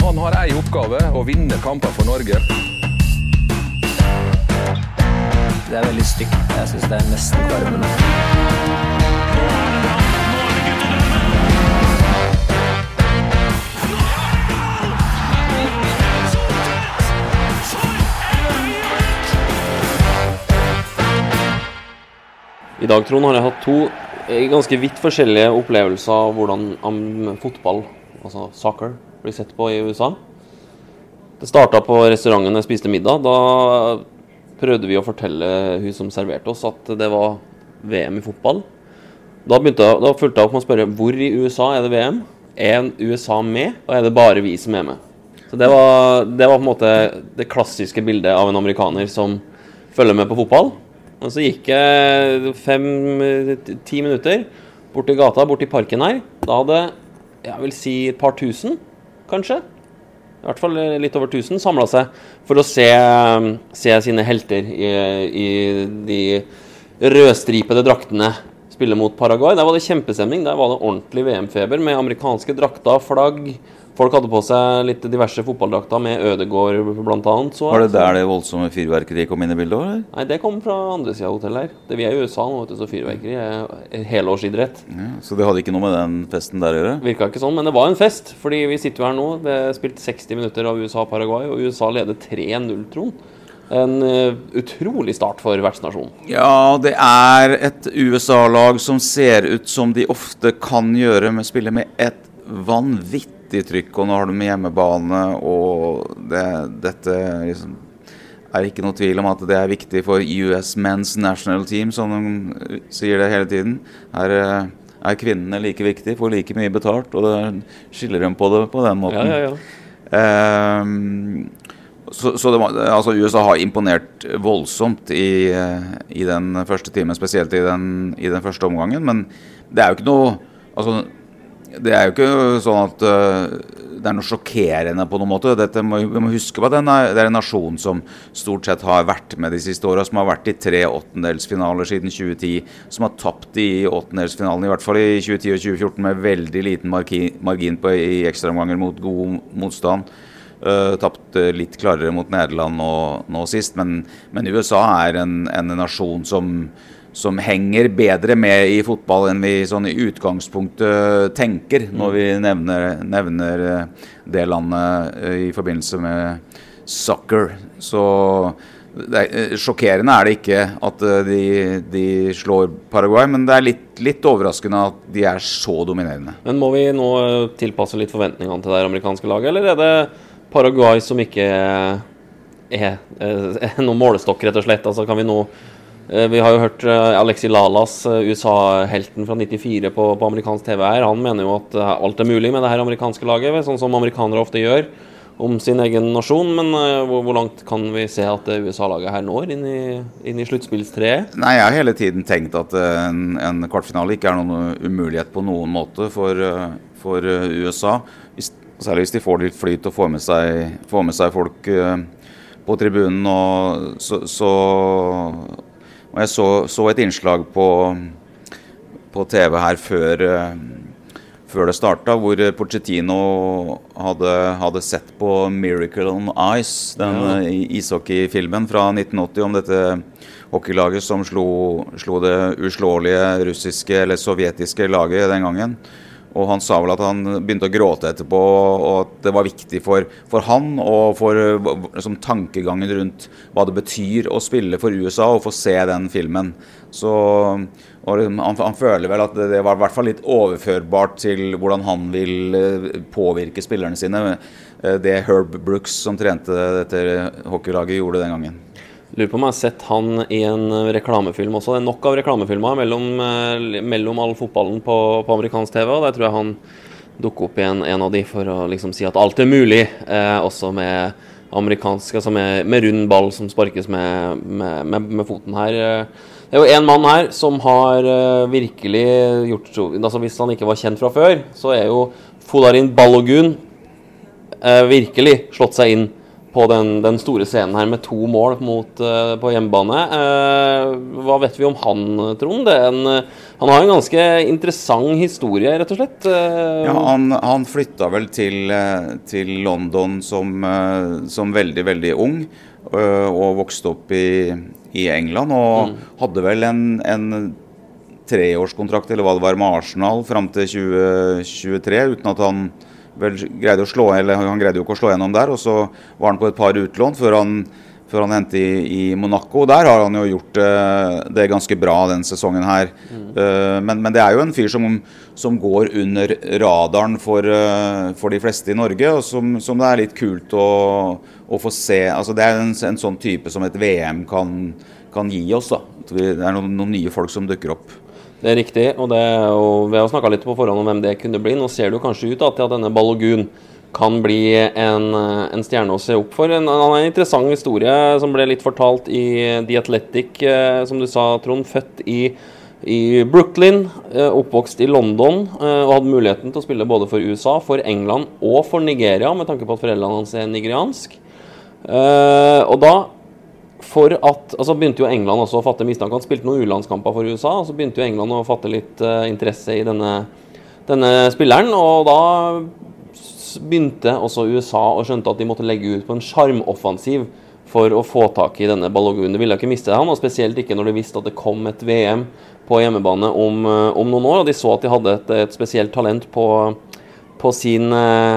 Han har en oppgave, å vinne kamper for Norge. Det veldig stygt. Jeg synes det nesten kvarmende. I dag, Trond, har jeg hatt to ganske vidt forskjellige opplevelser av hvordan fotball, altså soccer, blir sett på i USA. Det startet på restauranten jeg spiste middag. Da prøvde vi å fortelle hun som serverte oss at det var VM i fotball. Da fulgte jeg opp med å spørre hvor i USA er det VM? Er USA med, og er det bare vi som er med? Så det var på en måte det klassiske bildet av en amerikaner som følger med på fotball. Og så gikk jeg 5-10 minutter bort i gata, bort i parken her. Da hadde, jeg vil si, et par tusen, kanskje. I hvert fall litt over 1000 samlet seg for å se sine helter i de rødstripede draktene spille mot Paraguay. Der var det kjempestemning, der var det ordentlig VM-feber med amerikanske drakter, flagg. Folk hadde på seg litt diverse fotballdrakter med Ødegård blant annet. Var det der det voldsomme fyrverkeri kom inn i bildet, eller? Nei, det kom fra andre siden av hotellet her. Vi er i USA nå, vet du, så fyrverkeri er helårsidrett. Ja, så det hadde ikke noe med den festen der å gjøre? Virket ikke sånn, men det var en fest, fordi vi sitter jo her nå. Det er spilt 60 minutter av USA-Paraguay, og USA leder 3-0, Trond. En utrolig start for vertsnasjonen. Ja, det er et USA-lag som ser ut som de ofte kan gjøre med spille med et vanvittig trykk, og nå har de hjemmebane, og dette liksom, er ikke noe tvil om at det er viktig for US Men's National Team, som de sier det hele tiden. Her er kvinnene like viktig, får like mye betalt, og det skiller dem på det på den måten. Ja. Så altså USA har imponert voldsomt i den første timen, spesielt i den første omgangen, men det er jo ikke noe, altså det er jo ikke sånn at det er noe sjokkerende på noen måte. Vi må huske på at det er en nasjon som stort sett har vært med de siste årene, som har vært i 3 åttendelsfinaler siden 2010, som har tapt i åttendelsfinalen, i hvert fall i 2010 og 2014, med veldig liten margin i ekstraomganger mot god motstand. Tapt litt klarere mot Nederland nå sist, men USA er en nasjon som henger bedre med i fotball enn vi sånn i utgangspunktet tenker når vi nevner det landet i forbindelse med soccer. Så sjokkerende er det ikke at de slår Paraguay, men det er litt overraskende at de er så dominerende. Men må vi nå tilpasse litt forventningene til det amerikanske laget, eller er det Paraguay som ikke er noen målestokk, rett og slett? Altså kan vi nå vi har jo hørt Alexi Lalas, USA-helten fra 94 på amerikansk TV her. Han mener jo at alt er mulig med det her amerikanske laget, sånn som amerikanere ofte gjør om sin egen nasjon. Men hvor langt kan vi se at USA-laget her når inn i sluttspillstreet? Nei, jeg har hele tiden tenkt at en kvartfinale ikke er noen umulighet på noen måte for USA. Særlig hvis de får litt flyt og får med seg folk på tribunen. Og jeg så et innslag på TV her før det startet, hvor Pochettino hadde sett på Miracle on Ice, den ishockeyfilmen fra 1980 om dette hockeylaget som slo det uslåelige russiske eller sovjetiske laget den gangen. Og han sa vel at han begynte å gråte etterpå, og at det var viktig for han og for liksom, tankegangen rundt hva det betyr å spille for USA og få se den filmen. Så han føler vel at det var i hvert fall litt overførbart til hvordan han vil påvirke spillerne sine. Det Herb Brooks som trente dette hockeylaget gjorde den gangen. Lurer på om jeg har sett han i en reklamefilm også. Det er nok av reklamefilmer mellom all fotballen på amerikansk TV, og der tror jeg han dukker opp i en av de for å liksom si at alt er mulig, også med amerikansk, altså med rund ball som sparkes med foten her. Det er jo en mann her som har virkelig gjort, altså hvis han ikke var kjent fra før, så er jo Folarin Balogun virkelig slått seg inn på den store scenen her med 2 mål på hjemmebane. Hva vet vi om han, Trond? Han har en ganske interessant historie, rett og slett. Ja, han flyttet vel til London som veldig, veldig ung, og vokste opp i England, og hadde vel en 3-årskontrakt, eller hva det var, med Arsenal frem til 2023, uten at han vel greide å slå, eller han greide jo ikke å slå gjennom der, og så var han på et par utlån før han hentet i Monaco. Der har han jo gjort det ganske bra den sesongen her. Men det er jo en fyr som går under radaren for de fleste i Norge, og som det er litt kult å få se. Altså det er en sånn type som et VM kan gi oss da. Det er noen nye folk som dukker opp. Det er riktig, og vi har snakket litt på forhånd om hvem det kunne bli. Nå ser det jo kanskje ut til at denne Balogun kan bli en stjerne å se opp for. Han har en interessant historie som ble litt fortalt i The Athletic, som du sa, Trond, født i Brooklyn, oppvokst i London, og hadde muligheten til å spille både for USA, for England og for Nigeria, med tanke på at foreldrene hans er nigeriansk. Og da begynte jo England også å fatte mistanke. Han spilte noen ulandskamper for USA, og så begynte jo England å fatte litt interesse i denne spilleren, og da begynte også USA å skjønte at de måtte legge ut på en sjarmoffensiv for å få tak i denne Balogun. De ville ikke miste han, og spesielt ikke når de visste at det kom et VM på hjemmebane om noen år, og de så at de hadde et spesielt talent på sin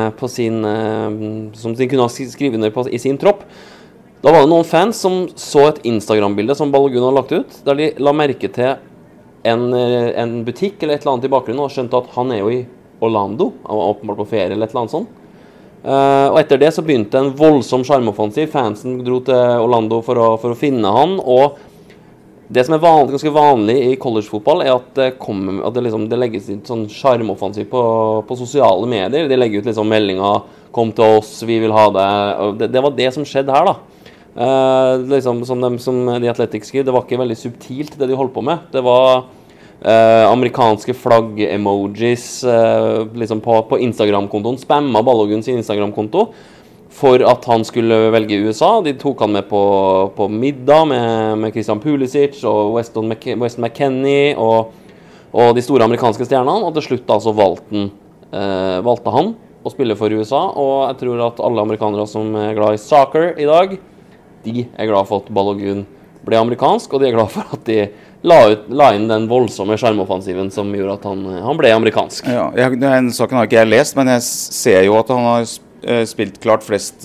som de kunne skrive ned i sin tropp. Da var det noen fans som så et Instagram-bilde som Balogun hadde lagt ut, der de la merke til en butikk eller et eller annet i bakgrunnen, og skjønte at han er jo i Orlando, han var åpenbart på ferie eller et eller annet sånt. Og etter det så begynte en voldsom sjarmoffensiv. Fansen dro til Orlando for å finne han, og det som er ganske vanlig i collegefotball er at det legges ut sånn sjarmoffensiv på sosiale medier. De legger ut liksom meldinger, kom til oss, vi vil ha det. Det var det som skjedde her da. Som The Athletic skriver, det var ikke veldig subtilt det de holdt på med. Det var amerikanske flagg-emojis på Instagram-kontoen, spamma Balogun sin Instagram-konto for at han skulle velge USA. De tok han med på middag med Christian Pulisic og Weston McKennie og de store amerikanske stjernene, og til slutt da så valgte han å spille for USA, og jeg tror at alle amerikanere som er glad i soccer i dag, de er glad for at Balogun ble amerikansk, og de er glad for at de la inn den voldsomme skjermoffensiven som gjorde at han ble amerikansk. Ja, den saken har ikke jeg lest, men jeg ser jo at han har spilt klart flest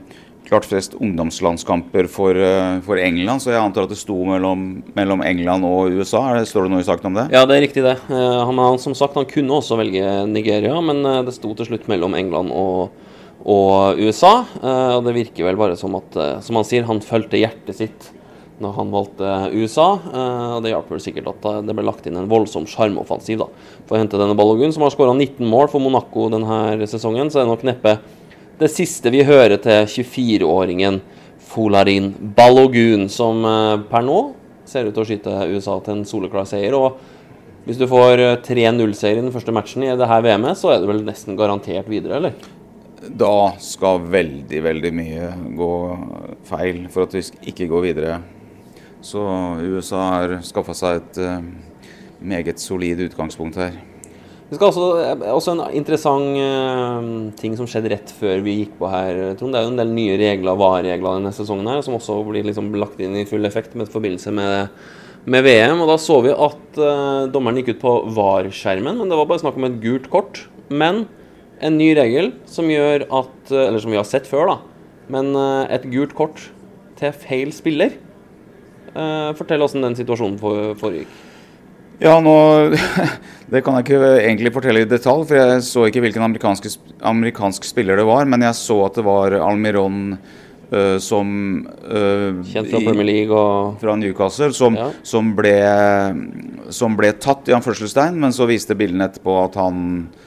ungdomslandskamper for England, så jeg antar at det sto mellom England og USA. Står det noe i saken om det? Ja, det er riktig det. Som sagt, han kunne også velge Nigeria, men det sto til slutt mellom England og USA, og det virker vel bare som at, som han sier, han følte hjertet sitt når han valgte USA, og det hjalp vel sikkert at det ble lagt inn en voldsom skjermoffensiv da, for å hente denne Balogun, som har skåret 19 mål for Monaco denne sesongen, så er det nok neppe det siste vi hører til 24-åringen Folarin Balogun, som per nå ser ut til å skyte USA til en soleklar seier, og hvis du får 3-0-seier i den første matchen i dette VM-et, så er det vel nesten garantert videre, eller? Da skal veldig, veldig mye gå feil for at vi ikke går videre. Så USA har skaffet seg et meget solid utgangspunkt her. Det skal også en interessant ting som skjedde rett før vi gikk på her, Trond. Det er jo en del nye regler, VAR-regler denne sesongen her, som også blir liksom lagt inn i full effekt med forbindelse med VM. Og da så vi at dommeren gikk ut på VAR-skjermen, men det var bare snakk om et gult kort. Men en ny regel som gjør at, eller som vi har sett før da, men et gult kort til feil spiller. Fortell oss hvordan den situasjonen foregikk. Ja, det kan jeg ikke egentlig fortelle i detalj, for jeg så ikke hvilken amerikansk spiller det var, men jeg så at det var Almiron som kjent fra Premier League og fra Newcastle, som ble tatt i anførselstegn, men så viste bildene etterpå at han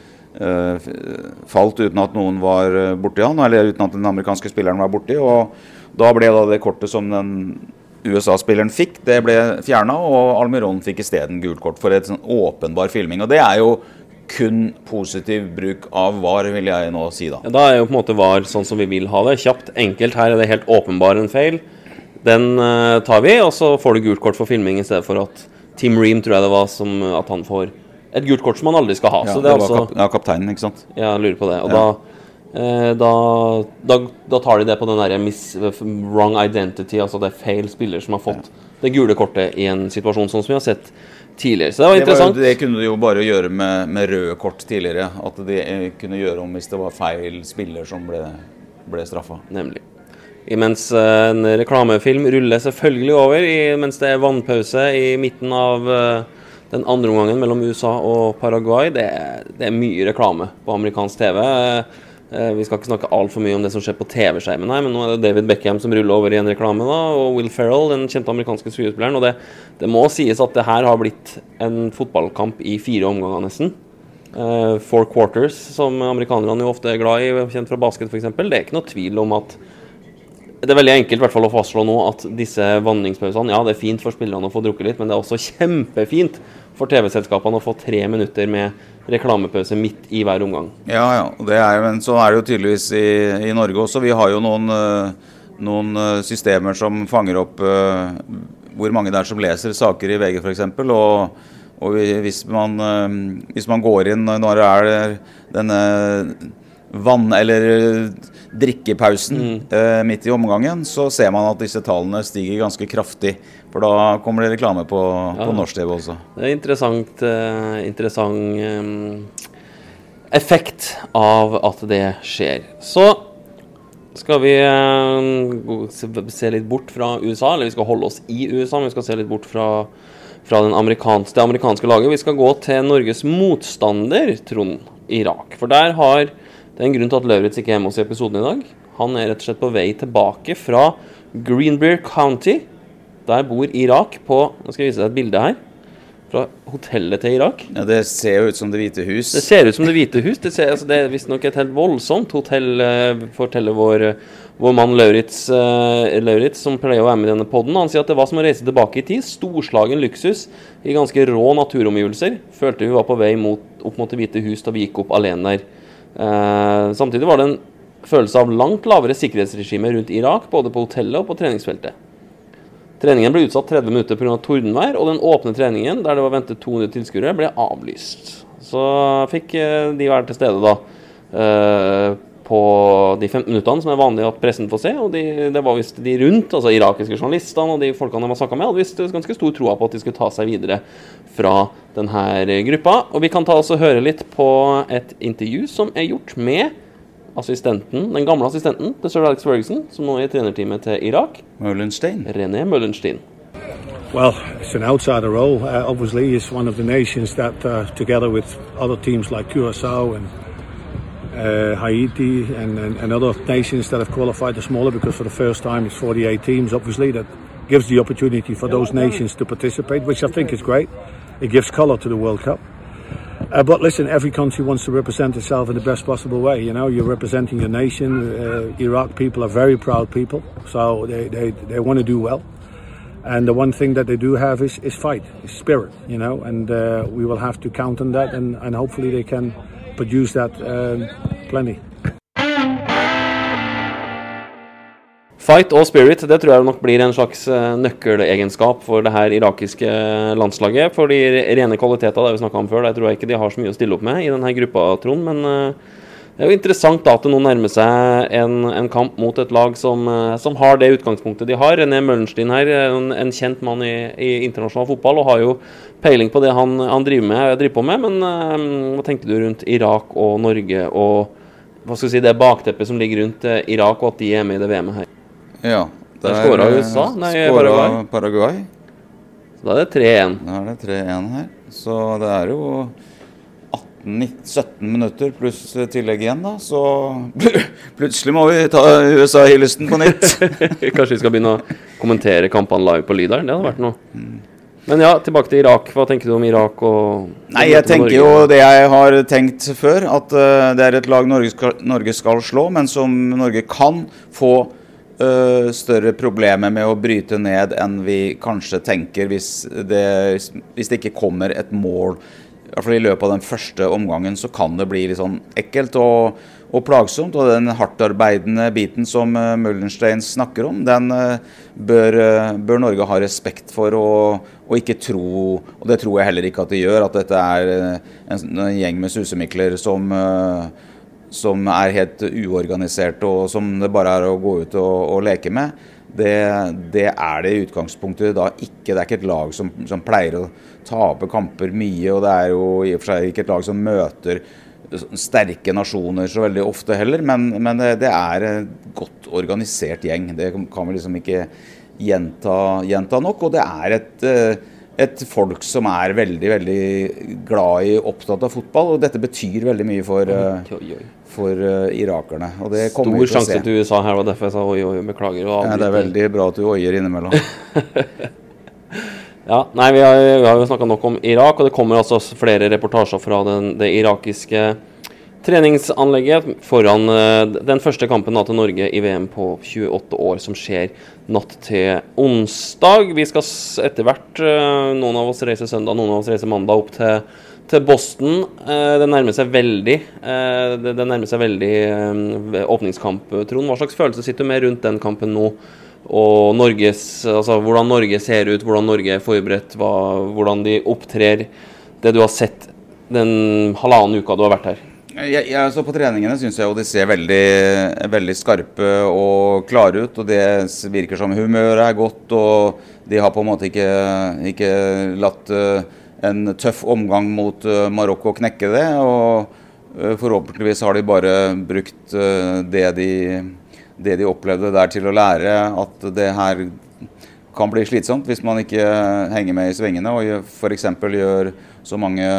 falt uten at noen var borti han, eller uten at den amerikanske spilleren var borti, og da ble det kortet som den USA-spilleren fikk, det ble fjernet, og Almiron fikk i stedet gult kort for et sånn åpenbar filming, og det er jo kun positiv bruk av VAR, vil jeg nå si da. Ja, da jo på en måte VAR sånn som vi vil ha det. Kjapt, enkelt. Her det helt åpenbar en feil. Den tar vi, og så får du gult kort for filming I stedet for at Tim Ream, tror jeg det var, som at han får et gult kort som han aldri skal ha. Ja, så det var altså, kapteinen, ikke sant? Ja, jeg lurer på det. Og da tar de det på den der wrong identity, altså det feil spiller som har fått det gule kortet I en situasjon sånn som vi har sett tidligere. Så det var interessant. Det kunne de jo bare gjøre med røde kort tidligere, at de kunne gjøre om hvis det var feil spiller som ble straffet. Nemlig. Mens en reklamefilm ruller selvfølgelig over, mens det vannpause I midten av den andre omgangen mellom USA og Paraguay. Det mye reklame på amerikansk TV. Vi skal ikke snakke alt for mye om det som skjer på TV-skjermen her, men nå det David Beckham som ruller over I en reklame da, og Will Ferrell, den kjente amerikanske skuespilleren, og det må sies at det her har blitt en fotballkamp I 4 omganger nesten. 4 quarters, som amerikanerne jo ofte glad I, kjent fra basket for eksempel. Det ikke noe tvil om at det veldig enkelt I hvert fall å fastslå nå at disse vanningspausene, ja, det fint for spillerne å få drukket litt, men det også kjempefint for TV-selskapene å få 3 minutter med reklamepause midt I hver omgang. Ja, men så det jo tydeligvis I Norge også. Vi har jo noen systemer som fanger opp hvor mange der som leser saker I VG for eksempel, og hvis man går inn når det denne eller drikkepausen midt I omgangen, så ser man at disse tallene stiger ganske kraftig, for da kommer det reklame på norsk TV også. Det interessant effekt av at det skjer. Så skal vi se litt bort fra USA, eller vi skal holde oss I USA, men vi skal se litt bort fra det amerikanske laget. Vi skal gå til Norges motstander, Trond, Irak. For der har det en grunn til at Lauritz ikke med oss I episoden I dag. Han rett og slett på vei tilbake fra Greenbrier County. Der bor Irak på, nå skal jeg vise deg et bilde her, fra hotellet til Irak. Ja, det ser jo ut som Det hvite hus. Det ser ut som Det hvite hus. Det visst nok et helt voldsomt hotell, forteller vår mann Lauritz, som pleier å være med I denne podden. Han sier at det var som å reise tilbake I tid. Storslagen luksus I ganske rå naturomgivelser. Følte vi var på vei opp mot Det hvite hus da vi gikk opp alene der. Samtidig var det en følelse av langt lavere sikkerhetsregime rundt Irak, både på hotellet og på treningsfeltet. Treningen ble utsatt 30 minutter på grunn av tordenvær, og den åpne treningen, der det var ventet 200 tilskuere, ble avlyst. Så fikk de være til stede da, på de 15 minuttene som vanlig at pressen får se, og det var visst de rundt, altså irakiske journalistene og de folkene de var snakket med, hadde visst ganske stor tro på at de skulle ta seg videre fra denne gruppa. Og vi kan ta oss og høre litt på et intervju som gjort med den gamle assistenten til Sir Alex Ferguson, som nå I trenerteamet til Irak. Møllenstein. René Møllenstein. Well, it's an outsider role. Obviously, it's one of the nations that, together with other teams like Curaçao and Haiti and other nations that have qualified the smaller, because for the first time it's 48 teams, obviously, that gives the opportunity for those nations to participate, which I think is great. It gives colour to the World Cup. But listen, every country wants to represent itself in the best possible way. You know, you're representing your nation. Iraq people are very proud people, so they want to do well. And the one thing that they do have is fight, is spirit, you know, and we will have to count on that, and hopefully they can produce that plenty. Fight og spirit, det tror jeg nok blir en slags nøkkelegenskap for det her irakiske landslaget. For de rene kvaliteter, det vi snakket om før, det tror jeg ikke de har så mye å stille opp med I denne gruppa, Trond. Men det jo interessant da, at det nå nærmer seg en kamp mot et lag som har det utgangspunktet de har. René Møllenstein her, en kjent mann I internasjonal fotball, og har jo peiling på det han driver på med. Men hva tenkte du rundt Irak og Norge, og hva skal vi si, det bakteppet som ligger rundt Irak, og at de med I det VM-et her? Ja, det skåret USA, Paraguay. Så da det 3-1. Da det 3-1 her. Så det jo 17 minutter pluss tillegg igjen da, så plutselig må vi ta USA-hyllesten på nytt. Kanskje vi skal begynne å kommentere kampene live på lyd her, det hadde vært noe. Men ja, tilbake til Irak. Hva tenker du om Irak og... Nei, jeg tenker jo det jeg har tenkt før, at det et lag Norge skal slå, men som Norge kan få større problemer med å bryte ned enn vi kanskje tenker hvis det ikke kommer et mål hvert fall i løpet av den første omgangen, så kan det bli litt sånn ekkelt og plagsomt, og den hardtarbeidende biten som Møllenstein snakker om, den bør Norge ha respekt for og ikke tro, og det tror jeg heller ikke at de gjør, at dette en gjeng med susemikler som helt uorganisert, og som det bare å gå ut og leke med. Det det i utgangspunktet da ikke. Det ikke et lag som pleier å tape kamper mye, og det jo i og for seg ikke et lag som møter sterke nasjoner så veldig ofte heller, men det en godt organisert gjeng. Det kan vi liksom ikke gjenta nok, og det et folk som veldig, veldig glad i, opptatt av fotball, og dette betyr veldig mye for irakerne. Og det kommer Stor sjanse til USA her, og derfor jeg sa oi, beklager. Ja, det veldig bra at du oier innimellom. Ja, nei, vi har jo snakket nok om Irak, og det kommer altså flere reportasjer fra det irakiske treningsanlegget foran den første kampen da til Norge i VM på 28 år, som skjer natt til onsdag. Vi skal etter hvert, noen av oss reiser søndag, noen av oss reiser mandag opp til Boston. Det nærmer seg veldig, åpningskamp, Trond. Hva slags følelse sitter du med rundt den kampen nå? Og hvordan Norge ser ut, hvordan Norge forberedt, hvordan de opptrer, det du har sett den halvannen uka du har vært her? Så på treningene synes jeg jo de ser veldig skarpe og klare ut, og det virker som humøret godt, og de har på en måte ikke latt en tøff omgang mot Marokko knekke det, og forhåpentligvis har de bare brukt det de opplevde der til å lære at det her kan bli slitsomt hvis man ikke henger med i svingene og for eksempel gjør så mange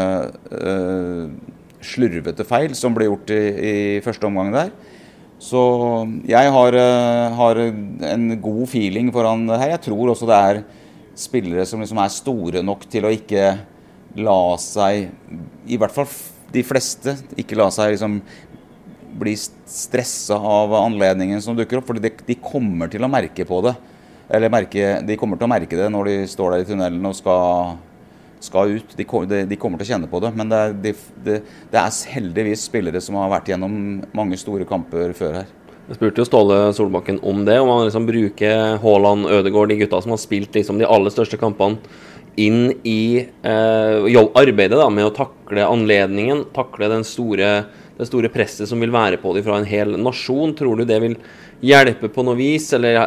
slurvete feil som ble gjort i første omgang der. Så jeg har en god feeling foran det her. Jeg tror også det spillere som liksom store nok til å ikke la seg, i hvert fall de fleste, ikke la seg liksom bli stresset av anledningen som dukker opp, fordi de kommer til å merke på det. Eller de kommer til å merke det når de står der i tunnelen og skal ut. De kommer til å kjenne på det, men det heldigvis spillere som har vært gjennom mange store kamper før her. Jeg spurte jo Ståle Solbakken om det, om han liksom bruker Haaland, Ødegaard, de gutta som har spilt liksom de aller største kampene, inn i arbeidet da, med å takle anledningen, takle det store presset som vil være på dem fra en hel nasjon. Tror du det vil hjelpe på noe vis, eller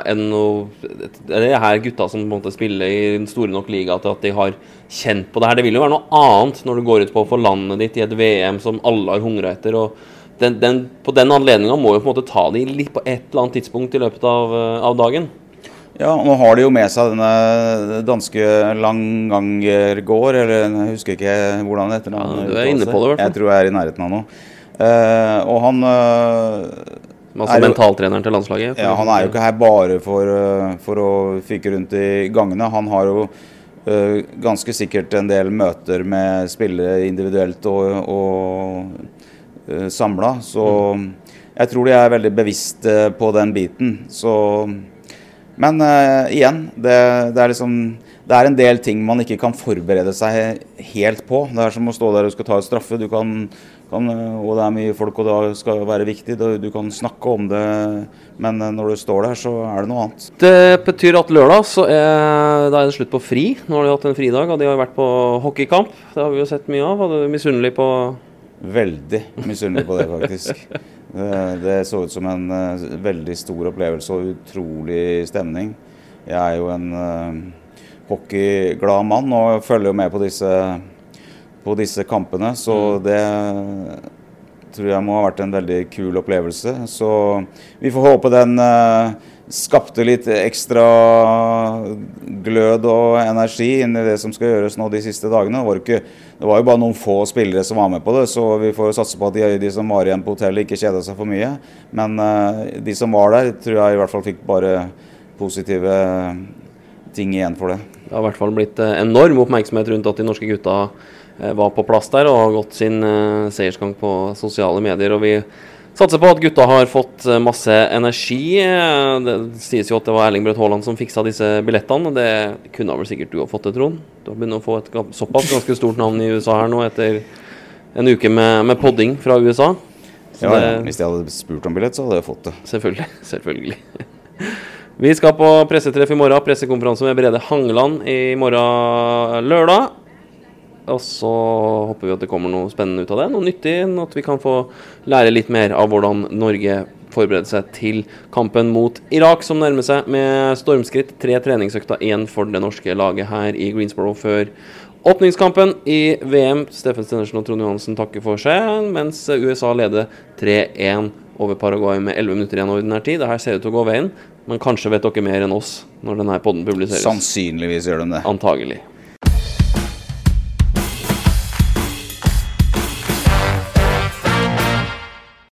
det her gutta som på en måte spiller i en store nok liga til at de har kjent på det her? Det vil jo være noe annet når du går ut på for landet ditt i et VM som alle har hungret etter, og på den anledningen må jo på en måte ta de litt på et eller annet tidspunkt i løpet av dagen. Ja, nå har de jo med seg denne danske Langangergård, eller jeg husker ikke hvordan det heter. Ja, du inne på det i hvert fall. Jeg tror jeg i nærheten av noe. Og han mentaltreneren til landslaget. Ja, han jo ikke her bare for å fyke rundt i gangene. Han har jo ganske sikkert en del møter med spillere individuelt og samlet. Så jeg tror de veldig bevisste på den biten. Men igjen, det liksom, det en del ting man ikke kan forberede seg helt på. Det som å stå der og skal ta et straffe. Du kan, og det mye folk, og det skal være viktig. Du kan snakke om det, men når du står der, så det noe annet. Det betyr at lørdag så da det slutt på fri. Nå har de hatt en fridag, og de har vært på hockeykamp. Det har vi jo sett mye av. Var du misunnelig på? Veldig misunnelig på det, faktisk. Det så ut som en veldig stor opplevelse og utrolig stemning. Jeg jo en hockeyglad mann og følger jo med på disse kampene, så det tror jeg må ha vært en veldig kul opplevelse. Så vi får håpe den skapte litt ekstra glød og energi inn i det som skal gjøres nå de siste dagene. Det var jo bare noen få spillere som var med på det, så vi får satse på at de som var igjen på hotellet ikke kjedet seg for mye. Men de som var der, tror jeg i hvert fall fikk bare positive ting igjen for det. Det har i hvert fall blitt enorm oppmerksomhet rundt at de norske gutta var på plass der og har gått sin seiersgang på sosiale medier, og vi Satser på at gutta har fått masse energi. Det sies jo at det var Erling Braut Haaland som fiksa disse billettene, og det kunne vel sikkert du ha fått det, Trond. Du har begynt å få et såpass ganske stort navn i USA her nå, etter en uke med podding fra USA. Ja, hvis jeg hadde spurt om billett, så hadde jeg fått det. Selvfølgelig. Vi skal på pressetreff i morgen, pressekonferanse med Brede Hangeland i morgen lørdag. Og så håper vi at det kommer noe spennende ut av det, noe nyttig, at vi kan få lære litt mer av hvordan Norge forbereder seg til kampen mot Irak, som nærmer seg med stormskritt. 3 treningsøkter igjen for det norske laget her i Greensboro før åpningskampen i VM. Steffen Stenersen og Trond Johansen takker for seg, mens USA leder 3-1 over Paraguay med 11 minutter igjen av ordinær tid. Dette ser ut til å gå veien, men kanskje vet dere mer enn oss når denne podden publiseres. Sannsynligvis gjør de det. Antagelig.